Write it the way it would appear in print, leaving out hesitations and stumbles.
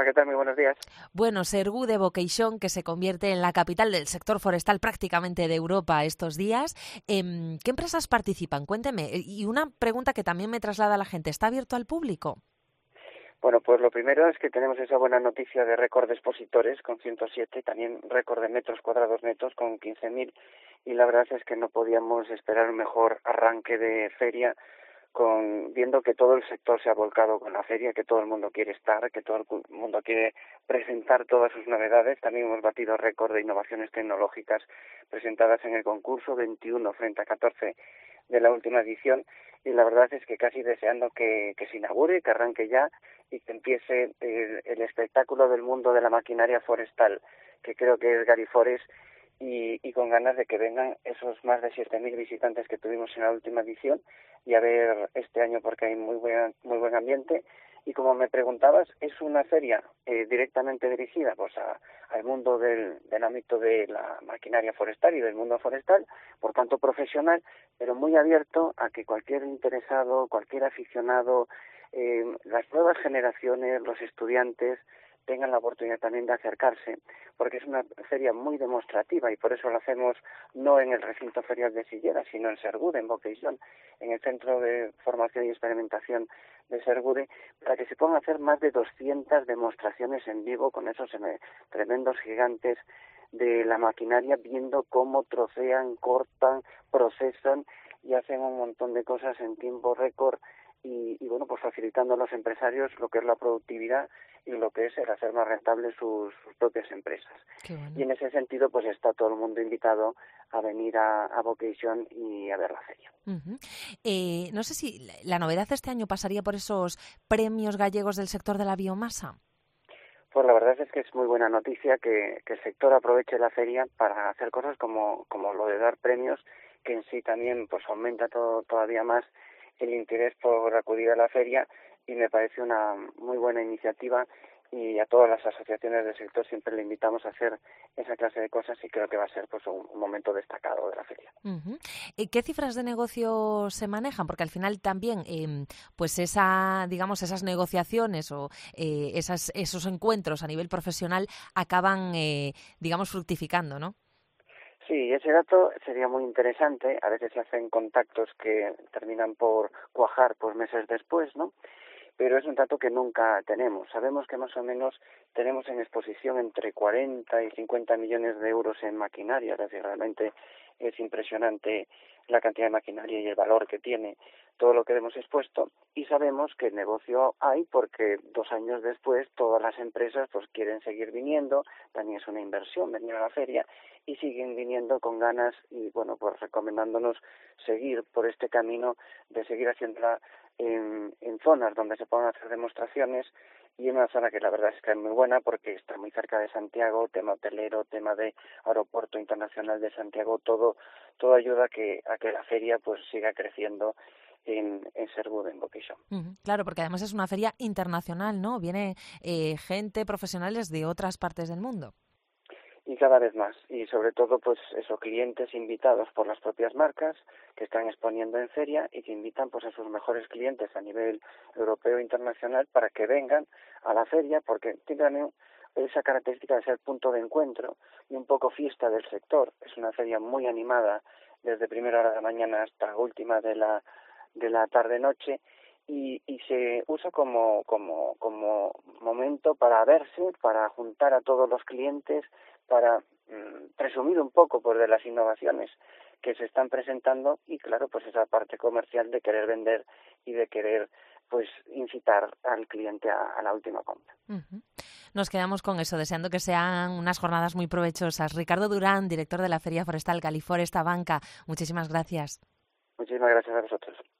¿qué tal? Muy buenos días. Bueno, Sergude Vocation, que se convierte en la capital del sector forestal prácticamente de Europa estos días. ¿Qué empresas participan? Cuénteme. Y una pregunta que también me traslada la gente, ¿está abierto al público? Bueno, pues lo primero es que tenemos esa buena noticia de récord de expositores con 107, también récord de metros cuadrados netos con 15.000, y la verdad es que no podíamos esperar un mejor arranque de feria, viendo que todo el sector se ha volcado con la feria, que todo el mundo quiere estar, que todo el mundo quiere presentar todas sus novedades. También hemos batido récord de innovaciones tecnológicas presentadas en el concurso, 21 frente a 14 de la última edición, y la verdad es que casi deseando que se inaugure, que arranque ya y que empiece el espectáculo del mundo de la maquinaria forestal, que creo que es Galiforest, y con ganas de que vengan esos más de 7.000 visitantes que tuvimos en la última edición, y a ver este año porque hay muy buen ambiente. Y como me preguntabas, es una feria directamente dirigida pues al mundo del ámbito de la maquinaria forestal y del mundo forestal, por tanto profesional, pero muy abierto a que cualquier interesado, cualquier aficionado, las nuevas generaciones, los estudiantes, tengan la oportunidad también de acercarse, porque es una feria muy demostrativa y por eso la hacemos no en el recinto ferial de Silleda, sino en Sergude, en Vocation, en el Centro de Formación y Experimentación de Sergude, para que se puedan hacer más de 200 demostraciones en vivo con esos tremendos gigantes de la maquinaria, viendo cómo trocean, cortan, procesan y hacen un montón de cosas en tiempo récord. Y bueno, pues facilitando a los empresarios lo que es la productividad y lo que es el hacer más rentables sus propias empresas. Qué bueno. Y en ese sentido, pues está todo el mundo invitado a venir a Vocation y a ver la feria. Uh-huh. No sé si la novedad de este año pasaría por esos premios gallegos del sector de la biomasa. Pues la verdad es que es muy buena noticia que el sector aproveche la feria para hacer cosas como lo de dar premios, que en sí también pues aumenta todavía más el interés por acudir a la feria, y me parece una muy buena iniciativa, y a todas las asociaciones del sector siempre le invitamos a hacer esa clase de cosas, y creo que va a ser pues un momento destacado de la feria. Uh-huh. ¿Qué cifras de negocio se manejan? Porque al final también pues esas negociaciones o esos encuentros a nivel profesional acaban fructificando, ¿no? Sí, ese dato sería muy interesante. A veces se hacen contactos que terminan por cuajar pues meses después, ¿no? Pero es un dato que nunca tenemos. Sabemos que más o menos tenemos en exposición entre 40 y 50 millones de euros en maquinaria, es decir, realmente es impresionante la cantidad de maquinaria y el valor que tiene todo lo que hemos expuesto, y sabemos que negocio hay porque 2 años después todas las empresas pues quieren seguir viniendo, también es una inversión venir a la feria, y siguen viniendo con ganas y bueno, pues recomendándonos seguir por este camino de seguir haciéndola en zonas donde se puedan hacer demostraciones, y en una zona que la verdad es que es muy buena porque está muy cerca de Santiago, tema hotelero, tema de aeropuerto internacional de Santiago, todo ayuda a que la feria pues siga creciendo en Sergude, en Vocation. Uh-huh. Claro, porque además es una feria internacional, ¿no? Viene gente, profesionales de otras partes del mundo. Y cada vez más, y sobre todo pues clientes invitados por las propias marcas que están exponiendo en feria y que invitan pues a sus mejores clientes a nivel europeo e internacional para que vengan a la feria, porque tienen esa característica de ser punto de encuentro y un poco fiesta del sector. Es una feria muy animada desde primera hora de la mañana hasta última de la tarde-noche, y se usa como momento para verse, para juntar a todos los clientes, para presumir un poco pues de las innovaciones que se están presentando, y claro, pues esa parte comercial de querer vender y de querer pues incitar al cliente a la última compra. Uh-huh. Nos quedamos con eso, deseando que sean unas jornadas muy provechosas. Ricardo Durán, director de la Feria Forestal Galiforest Abanca, muchísimas gracias. Muchísimas gracias a vosotros.